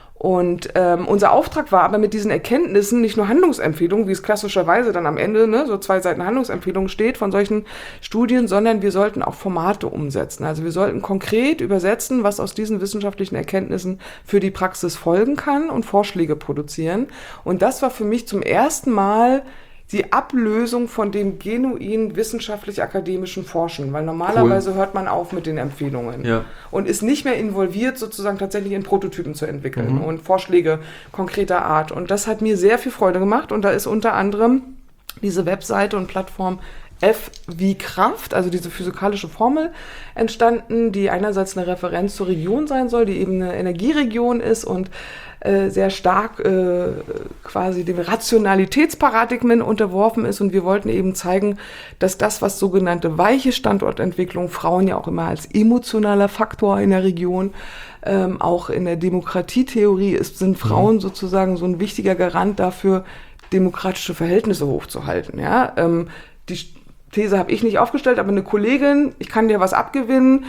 Und ähm, unser Auftrag war aber mit diesen Erkenntnissen nicht nur Handlungsempfehlungen, wie es klassischerweise dann am Ende, ne, so zwei Seiten Handlungsempfehlungen steht von solchen Studien, sondern wir sollten auch Formate umsetzen. Also wir sollten konkret übersetzen, was aus diesen wissenschaftlichen Erkenntnissen für die Praxis folgen kann und Vorschläge produzieren. Und das war für mich zum ersten Mal die Ablösung von dem genuin wissenschaftlich-akademischen Forschen, weil normalerweise cool. hört man auf mit den Empfehlungen ja. und ist nicht mehr involviert, sozusagen tatsächlich in Prototypen zu entwickeln mhm. und Vorschläge konkreter Art. Und das hat mir sehr viel Freude gemacht und da ist unter anderem diese Webseite und Plattform F wie Kraft, also diese physikalische Formel, entstanden, die einerseits eine Referenz zur Region sein soll, die eben eine Energieregion ist und äh, sehr stark äh, quasi dem Rationalitätsparadigmen unterworfen ist. Und wir wollten eben zeigen, dass das, was sogenannte weiche Standortentwicklung, Frauen ja auch immer als emotionaler Faktor in der Region, ähm, auch in der Demokratietheorie ist, sind Frauen mhm. sozusagen so ein wichtiger Garant dafür, demokratische Verhältnisse hochzuhalten. Ja? Ähm, die These habe ich nicht aufgestellt, aber eine Kollegin, ich kann dir was abgewinnen.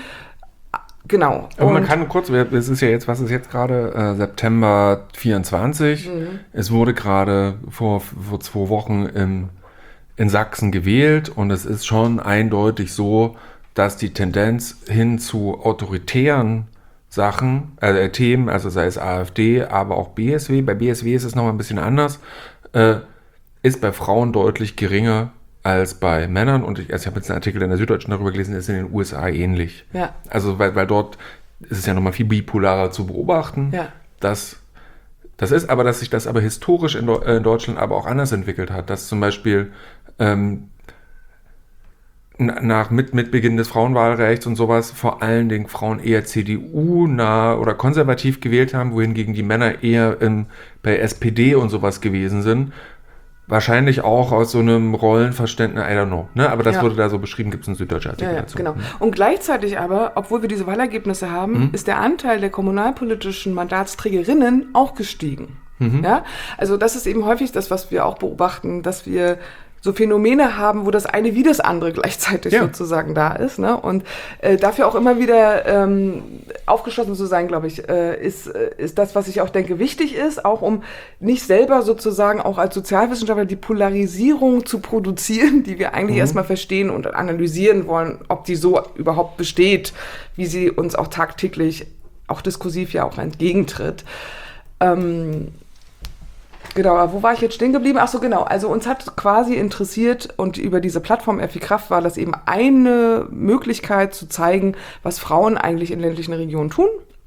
Genau. Aber und man kann kurz, es ist ja jetzt, was ist jetzt gerade, äh, September vierundzwanzig. Mhm. Es wurde gerade vor, vor zwei Wochen in, in Sachsen gewählt und es ist schon eindeutig so, dass die Tendenz hin zu autoritären Sachen, äh, Themen, also sei es AfD, aber auch B S W, bei B S W ist es noch ein bisschen anders, äh, ist bei Frauen deutlich geringer als bei Männern. Und ich, also ich habe jetzt einen Artikel in der Süddeutschen darüber gelesen, ist in den U S A ähnlich. Ja. Also weil, weil dort ist es ja nochmal viel bipolarer zu beobachten. Ja. Dass das ist, aber dass sich das aber historisch in, Do- in Deutschland aber auch anders entwickelt hat. Dass zum Beispiel ähm, nach mit, mit Beginn des Frauenwahlrechts und sowas vor allen Dingen Frauen eher C D U-nah oder konservativ gewählt haben, wohingegen die Männer eher ähm, bei S P D und sowas gewesen sind. Wahrscheinlich auch aus so einem Rollenverständnis, I don't know. Ne? Aber das ja. wurde da so beschrieben, gibt es einen süddeutschen Artikel ja, ja, dazu. Genau. Und gleichzeitig aber, obwohl wir diese Wahlergebnisse haben, mhm. ist der Anteil der kommunalpolitischen Mandatsträgerinnen auch gestiegen. Mhm. Ja? Also das ist eben häufig das, was wir auch beobachten, dass wir so Phänomene haben, wo das eine wie das andere gleichzeitig ja. sozusagen da ist. Ne? Und äh, dafür auch immer wieder ähm, aufgeschlossen zu sein, glaube ich, äh, ist, äh, ist das, was ich auch denke, wichtig ist, auch um nicht selber sozusagen auch als Sozialwissenschaftler die Polarisierung zu produzieren, die wir eigentlich mhm. erstmal verstehen und analysieren wollen, ob die so überhaupt besteht, wie sie uns auch tagtäglich, auch diskursiv ja auch entgegentritt. Ähm, Genau, wo war ich jetzt stehen geblieben? Ach so, genau. Also uns hat quasi interessiert und über diese Plattform Effi Kraft war das eben eine Möglichkeit zu zeigen, was Frauen eigentlich in ländlichen Regionen tun.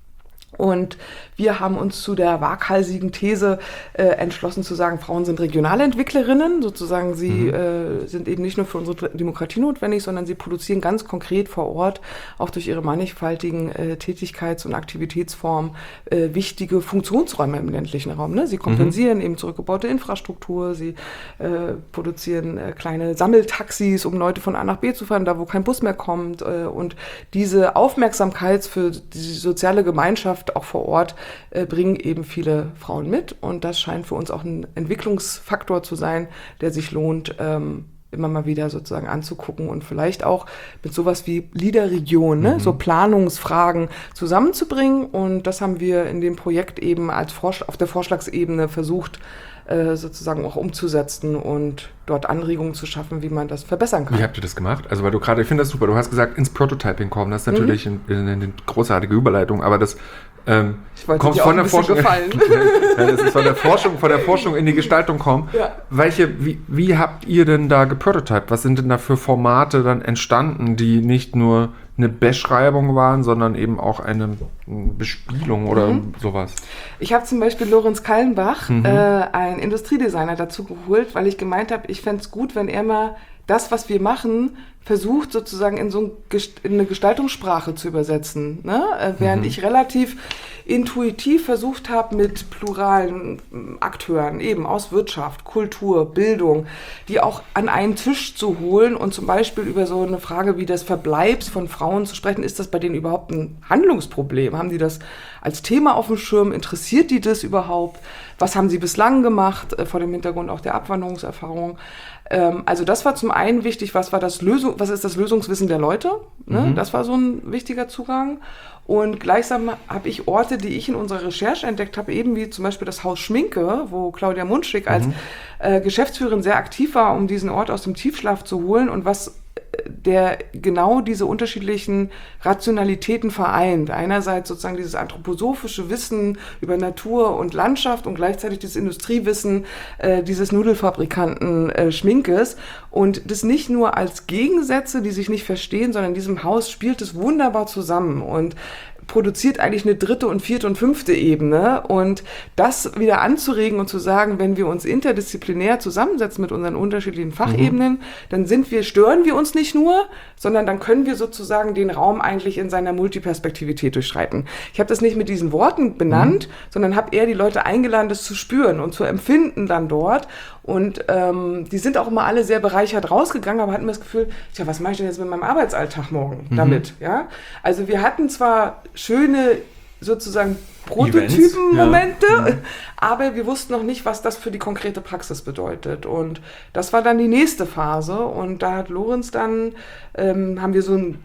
Und wir haben uns zu der waghalsigen These äh, entschlossen zu sagen, Frauen sind Regionalentwicklerinnen, sozusagen sie mhm. äh, sind eben nicht nur für unsere Demokratie notwendig, sondern sie produzieren ganz konkret vor Ort, auch durch ihre mannigfaltigen äh, Tätigkeits- und Aktivitätsformen, äh, wichtige Funktionsräume im ländlichen Raum. Ne? Sie kompensieren mhm. eben zurückgebaute Infrastruktur, sie äh, produzieren äh, kleine Sammeltaxis, um Leute von A nach B zu fahren, da wo kein Bus mehr kommt. Äh, und diese Aufmerksamkeit für die soziale Gemeinschaft auch vor Ort äh, bringen eben viele Frauen mit. Und das scheint für uns auch ein Entwicklungsfaktor zu sein, der sich lohnt, ähm, immer mal wieder sozusagen anzugucken und vielleicht auch mit sowas wie Leaderregion, ne, mhm. so Planungsfragen zusammenzubringen. Und das haben wir in dem Projekt eben als Vorschlag, auf der Vorschlagsebene versucht, äh, sozusagen auch umzusetzen und dort Anregungen zu schaffen, wie man das verbessern kann. Wie habt ihr das gemacht? Also weil du gerade, ich finde das super, du hast gesagt, ins Prototyping kommen, das ist natürlich mhm. eine, eine großartige Überleitung, aber das ähm, ich wollte kommt dir auch von ein der Forschung, gefallen. ja, das ist von der Forschung, von der Forschung in die Gestaltung kommen. Ja. Welche, wie, wie habt ihr denn da geprototyped? Was sind denn da für Formate dann entstanden, die nicht nur eine Beschreibung waren, sondern eben auch eine Bespielung oder mhm. sowas? Ich habe zum Beispiel Lorenz Kallenbach, mhm. äh, einen Industriedesigner, dazu geholt, weil ich gemeint habe, ich fände es gut, wenn er mal das, was wir machen, versucht sozusagen in so ein Gest- in eine Gestaltungssprache zu übersetzen. Ne? Äh, während mhm. ich relativ intuitiv versucht habe, mit pluralen Akteuren, eben aus Wirtschaft, Kultur, Bildung, die auch an einen Tisch zu holen und zum Beispiel über so eine Frage wie des Verbleibs von Frauen zu sprechen, ist das bei denen überhaupt ein Handlungsproblem? Haben die das als Thema auf dem Schirm? Interessiert die das überhaupt? Was haben sie bislang gemacht, äh, vor dem Hintergrund auch der Abwanderungserfahrung? Ähm, also das war zum einen wichtig, was war das Lösung, was ist das Lösungswissen der Leute? Ne? Mhm. Das war so ein wichtiger Zugang. Und gleichsam habe ich Orte, die ich in unserer Recherche entdeckt habe, eben wie zum Beispiel das Haus Schminke, wo Claudia Mundschick mhm. als äh, Geschäftsführerin sehr aktiv war, um diesen Ort aus dem Tiefschlaf zu holen und was der genau diese unterschiedlichen Rationalitäten vereint. Einerseits sozusagen dieses anthroposophische Wissen über Natur und Landschaft und gleichzeitig dieses Industriewissen äh, dieses Nudelfabrikanten äh, Schminkes und das nicht nur als Gegensätze, die sich nicht verstehen, sondern in diesem Haus spielt es wunderbar zusammen und produziert eigentlich eine dritte und vierte und fünfte Ebene und das wieder anzuregen und zu sagen, wenn wir uns interdisziplinär zusammensetzen mit unseren unterschiedlichen Fachebenen, mhm. dann sind wir, stören wir uns nicht nur, sondern dann können wir sozusagen den Raum eigentlich in seiner Multiperspektivität durchschreiten. Ich habe das nicht mit diesen Worten benannt, mhm. sondern habe eher die Leute eingeladen, das zu spüren und zu empfinden dann dort. Und ähm, die sind auch immer alle sehr bereichert rausgegangen, aber hatten mir das Gefühl, tja, was mache ich denn jetzt mit meinem Arbeitsalltag morgen mhm. damit? Ja? Also wir hatten zwar schöne sozusagen Prototypen-Momente, ja. aber wir wussten noch nicht, was das für die konkrete Praxis bedeutet. Und das war dann die nächste Phase. Und da hat Lorenz dann, ähm, haben wir so ein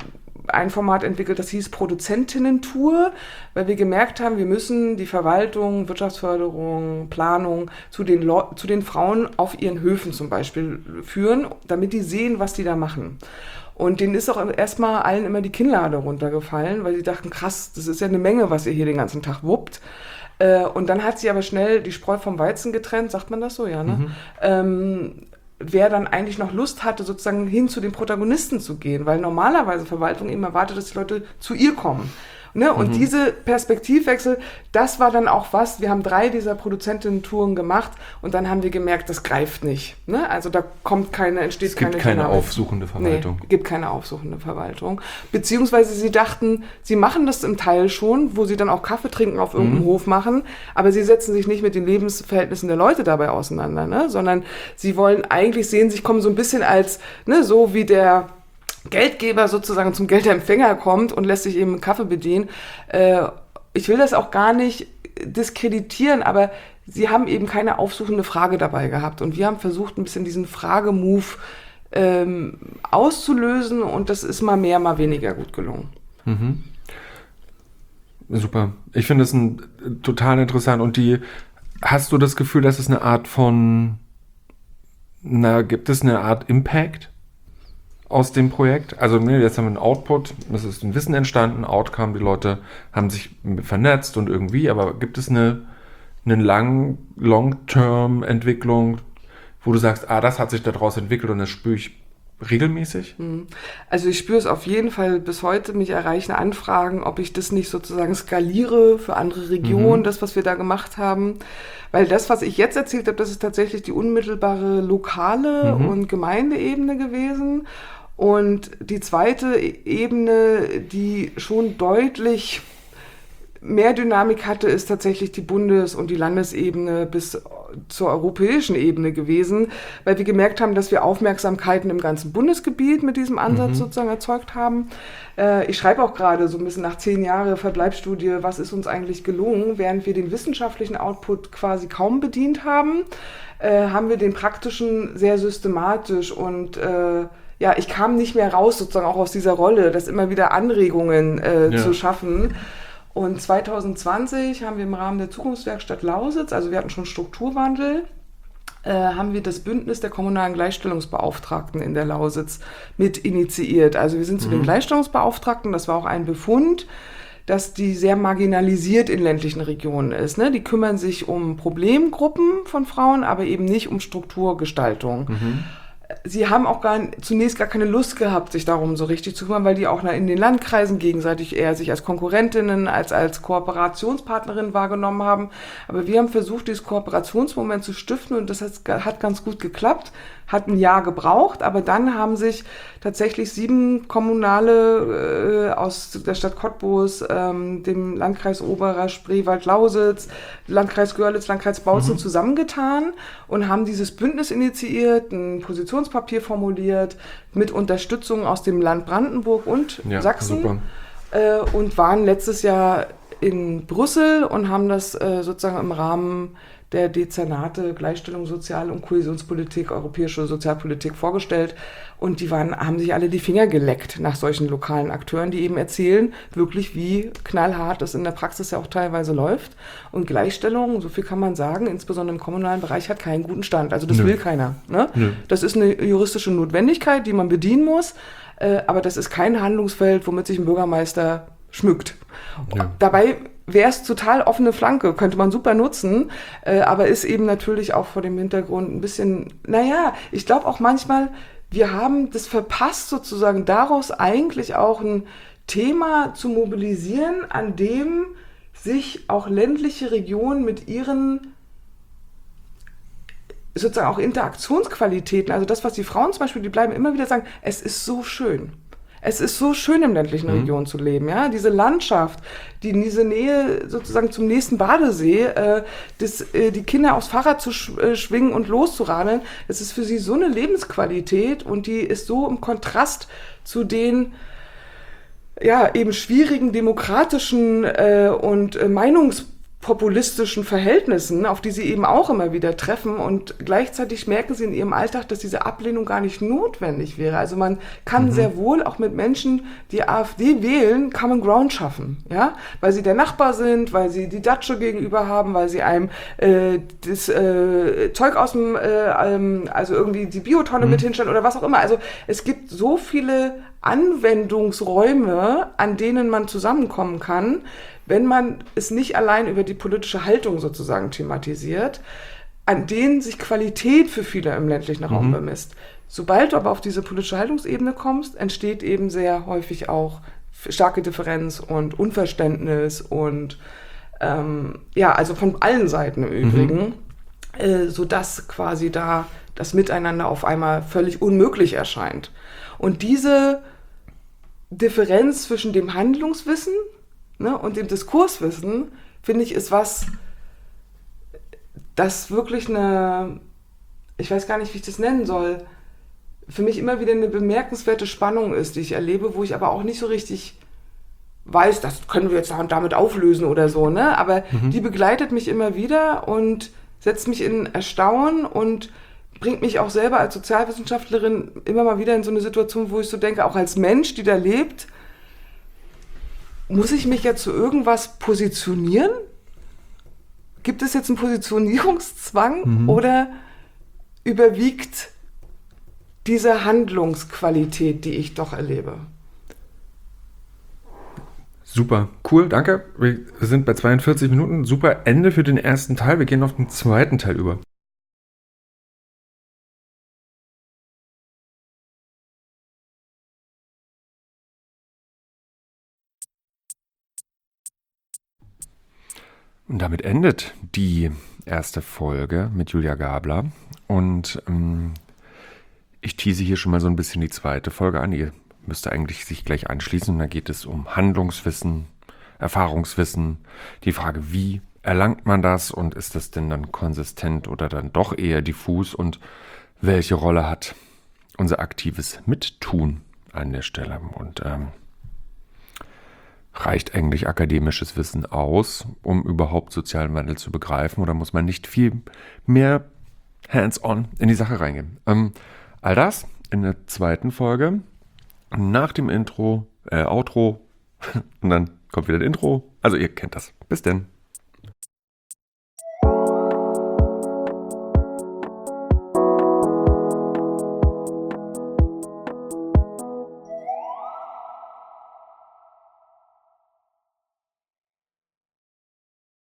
ein Format entwickelt, das hieß Produzentinnen-Tour, weil wir gemerkt haben, wir müssen die Verwaltung, Wirtschaftsförderung, Planung zu den, Le- zu den Frauen auf ihren Höfen zum Beispiel führen, damit die sehen, was die da machen. Und denen ist auch erstmal allen immer die Kinnlade runtergefallen, weil sie dachten, krass, das ist ja eine Menge, was ihr hier den ganzen Tag wuppt. Äh, und dann hat sie aber schnell die Spreu vom Weizen getrennt, sagt man das so, ja, ne? Mhm. Ähm, wer dann eigentlich noch Lust hatte, sozusagen hin zu den Protagonisten zu gehen, weil normalerweise Verwaltung eben erwartet, dass die Leute zu ihr kommen. Ne? Und mhm. diese Perspektivwechsel, das war dann auch was, wir haben drei dieser Produzentinnen-Touren gemacht und dann haben wir gemerkt, das greift nicht. Ne? Also da kommt keine, entsteht keine... Es gibt keine, keine Dynamik. Aufsuchende Verwaltung. Nee, gibt keine aufsuchende Verwaltung. Beziehungsweise sie dachten, sie machen das im Teil schon, wo sie dann auch Kaffee trinken auf irgendeinem mhm. Hof machen, aber sie setzen sich nicht mit den Lebensverhältnissen der Leute dabei auseinander, ne? Sondern sie wollen eigentlich sehen, sich kommen so ein bisschen als, ne, so wie der Geldgeber sozusagen zum Geldempfänger kommt und lässt sich eben einen Kaffee bedienen. Äh, ich will das auch gar nicht diskreditieren, aber sie haben eben keine aufsuchende Frage dabei gehabt. Und wir haben versucht, ein bisschen diesen Fragemove ähm, auszulösen und das ist mal mehr, mal weniger gut gelungen. Mhm. Super. Ich finde es ein, total interessant. Und die, hast du das Gefühl, dass es eine Art von, na, gibt es eine Art Impact aus dem Projekt? Also ne, jetzt haben wir einen Output, es ist ein Wissen entstanden, Outcome, die Leute haben sich vernetzt und irgendwie, aber gibt es eine, eine lang, Long-Term-Entwicklung, wo du sagst, ah, das hat sich daraus entwickelt und das spüre ich regelmäßig? Also ich spüre es auf jeden Fall bis heute. Mich erreichen Anfragen, ob ich das nicht sozusagen skaliere für andere Regionen, mhm. das, was wir da gemacht haben. Weil das, was ich jetzt erzählt habe, das ist tatsächlich die unmittelbare lokale mhm. und Gemeindeebene gewesen. Und die zweite Ebene, die schon deutlich mehr Dynamik hatte, ist tatsächlich die Bundes- und die Landesebene bis zur europäischen Ebene gewesen, weil wir gemerkt haben, dass wir Aufmerksamkeiten im ganzen Bundesgebiet mit diesem Ansatz mhm. sozusagen erzeugt haben. Äh, ich schreibe auch gerade so ein bisschen nach zehn Jahren Verbleibsstudie, was ist uns eigentlich gelungen, während wir den wissenschaftlichen Output quasi kaum bedient haben, äh, haben wir den praktischen sehr systematisch und äh, ja, ich kam nicht mehr raus sozusagen auch aus dieser Rolle, das immer wieder Anregungen äh, ja. zu schaffen. Und zwanzig zwanzig haben wir im Rahmen der Zukunftswerkstatt Lausitz, also wir hatten schon Strukturwandel, äh, haben wir das Bündnis der kommunalen Gleichstellungsbeauftragten in der Lausitz mit initiiert. Also wir sind zu mhm. den Gleichstellungsbeauftragten, das war auch ein Befund, dass die sehr marginalisiert in ländlichen Regionen ist. Ne? Die kümmern sich um Problemgruppen von Frauen, aber eben nicht um Strukturgestaltung. Mhm. Sie haben auch gar, zunächst gar keine Lust gehabt, sich darum so richtig zu kümmern, weil die auch in den Landkreisen gegenseitig eher sich als Konkurrentinnen, als als Kooperationspartnerinnen wahrgenommen haben. Aber wir haben versucht, dieses Kooperationsmoment zu stiften und das hat, hat ganz gut geklappt. Hat ein Jahr gebraucht, aber dann haben sich tatsächlich sieben Kommunale äh, aus der Stadt Cottbus, ähm, dem Landkreis Oberer Spreewald-Lausitz, Landkreis Görlitz, Landkreis Bautzen mhm. zusammengetan und haben dieses Bündnis initiiert, ein Positionspapier formuliert mit Unterstützung aus dem Land Brandenburg und ja, Sachsen äh, und waren letztes Jahr in Brüssel und haben das äh, sozusagen im Rahmen der Dezernate Gleichstellung, Sozial- und Kohäsionspolitik, europäische Sozialpolitik vorgestellt. Und die waren, haben sich alle die Finger geleckt nach solchen lokalen Akteuren, die eben erzählen, wirklich wie knallhart es in der Praxis ja auch teilweise läuft. Und Gleichstellung, so viel kann man sagen, insbesondere im kommunalen Bereich, hat keinen guten Stand. Also das Nö. will keiner. Ne? Das ist eine juristische Notwendigkeit, die man bedienen muss. Äh, aber das ist kein Handlungsfeld, womit sich ein Bürgermeister schmückt. Ja. Dabei wäre es total offene Flanke, könnte man super nutzen, äh, aber ist eben natürlich auch vor dem Hintergrund ein bisschen, naja, ich glaube auch manchmal, wir haben das verpasst, sozusagen daraus eigentlich auch ein Thema zu mobilisieren, an dem sich auch ländliche Regionen mit ihren sozusagen auch Interaktionsqualitäten, also das, was die Frauen zum Beispiel, die bleiben immer wieder sagen, es ist so schön. Es ist so schön, im ländlichen mhm. Regionen zu leben, ja. Diese Landschaft, die in diese Nähe sozusagen zum nächsten Badesee, äh, das, äh, die Kinder aufs Fahrrad zu sch- äh, schwingen und loszuradeln, das ist für sie so eine Lebensqualität und die ist so im Kontrast zu den ja eben schwierigen demokratischen äh, und äh, Meinungs populistischen Verhältnissen, auf die sie eben auch immer wieder treffen und gleichzeitig merken sie in ihrem Alltag, dass diese Ablehnung gar nicht notwendig wäre. Also man kann mhm. sehr wohl auch mit Menschen, die AfD wählen, Common Ground schaffen, ja, weil sie der Nachbar sind, weil sie die Datsche gegenüber haben, weil sie einem äh, das äh, Zeug aus dem, äh, also irgendwie die Biotonne mhm. mit hinstellen oder was auch immer. Also es gibt so viele Anwendungsräume, an denen man zusammenkommen kann, wenn man es nicht allein über die politische Haltung sozusagen thematisiert, an denen sich Qualität für viele im ländlichen Raum mhm. bemisst. Sobald du aber auf diese politische Haltungsebene kommst, entsteht eben sehr häufig auch starke Differenz und Unverständnis und ähm, ja, also von allen Seiten im Übrigen, mhm. äh, sodass quasi da das Miteinander auf einmal völlig unmöglich erscheint. Und diese Differenz zwischen dem Handlungswissen, ne, und dem Diskurswissen, finde ich, ist was, das wirklich eine, ich weiß gar nicht, wie ich das nennen soll, für mich immer wieder eine bemerkenswerte Spannung ist, die ich erlebe, wo ich aber auch nicht so richtig weiß, das können wir jetzt damit auflösen oder so, ne? Aber mhm. die begleitet mich immer wieder und setzt mich in Erstaunen und bringt mich auch selber als Sozialwissenschaftlerin immer mal wieder in so eine Situation, wo ich so denke, auch als Mensch, die da lebt, muss ich mich jetzt zu irgendwas positionieren? Gibt es jetzt einen Positionierungszwang mhm. oder überwiegt diese Handlungsqualität, die ich doch erlebe? Super, cool, danke. Wir sind bei zweiundvierzig Minuten. Super Ende für den ersten Teil. Wir gehen auf den zweiten Teil über. Und damit endet die erste Folge mit Julia Gabler. Und ähm, ich tease hier schon mal so ein bisschen die zweite Folge an. Ihr müsst eigentlich sich gleich anschließen. Da geht es um Handlungswissen, Erfahrungswissen, die Frage, wie erlangt man das und ist das denn dann konsistent oder dann doch eher diffus und welche Rolle hat unser aktives Mittun an der Stelle? Und ähm, reicht eigentlich akademisches Wissen aus, um überhaupt sozialen Wandel zu begreifen, oder muss man nicht viel mehr hands-on in die Sache reingehen? Ähm, all das in der zweiten Folge, nach dem Intro, äh, Outro, und dann kommt wieder das Intro. Also ihr kennt das. Bis denn.